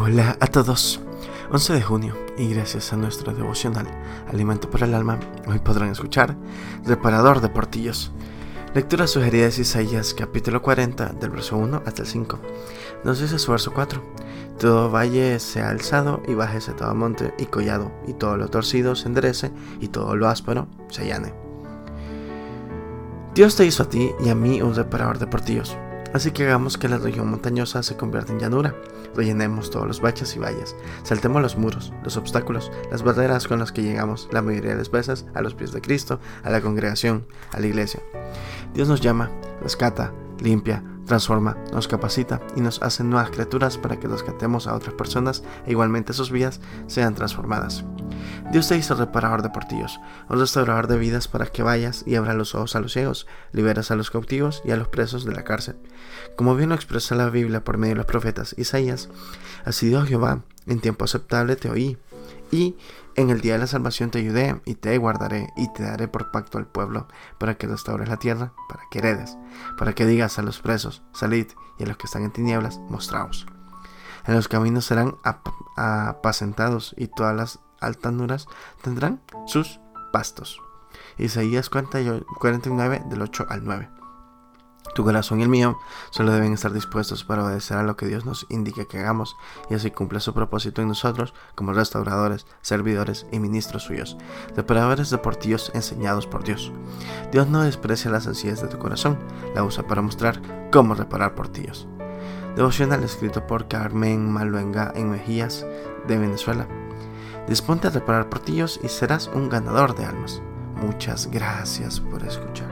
Hola a todos, 11 de junio y gracias a nuestro devocional Alimento para el Alma, hoy podrán escuchar Reparador de Portillos. Lectura sugerida de Isaías capítulo 40 del verso 1 hasta el 5. Nos dice su verso 4: todo valle sea alzado y bájese todo monte y collado, y todo lo torcido se enderece y todo lo áspero se allane. Dios te hizo a ti y a mí un reparador de portillos. Así que hagamos que la región montañosa se convierta en llanura. Rellenemos todos los baches y valles. Saltemos los muros, los obstáculos, las barreras con las que llegamos la mayoría de las veces a los pies de Cristo, a la congregación, a la iglesia. Dios nos llama, rescata, limpia, transforma, nos capacita y nos hace nuevas criaturas para que rescatemos a otras personas e igualmente sus vidas sean transformadas. Dios te hizo reparador de portillos, un restaurador de vidas para que vayas y abras los ojos a los ciegos, liberas a los cautivos y a los presos de la cárcel. Como bien lo expresa la Biblia por medio de los profetas Isaías: así dijo Jehová, en tiempo aceptable te oí, y en el día de la salvación te ayudé, y te guardaré, y te daré por pacto al pueblo, para que restaures la tierra, para que heredes, para que digas a los presos, salid, y a los que están en tinieblas, mostraos. En los caminos serán apacentados, y todas las altanuras tendrán sus pastos. Isaías 49 del 8 al 9. Tu corazón y el mío solo deben estar dispuestos para obedecer a lo que Dios nos indique que hagamos, y así cumple su propósito en nosotros como restauradores, servidores y ministros suyos, reparadores de portillos enseñados por Dios. Dios no desprecia la sencillez de tu corazón, la usa para mostrar cómo reparar portillos. Devocional escrito por Carmen Maluenga en Mejías, de Venezuela. Disponte a reparar portillos y serás un ganador de almas. Muchas gracias por escuchar.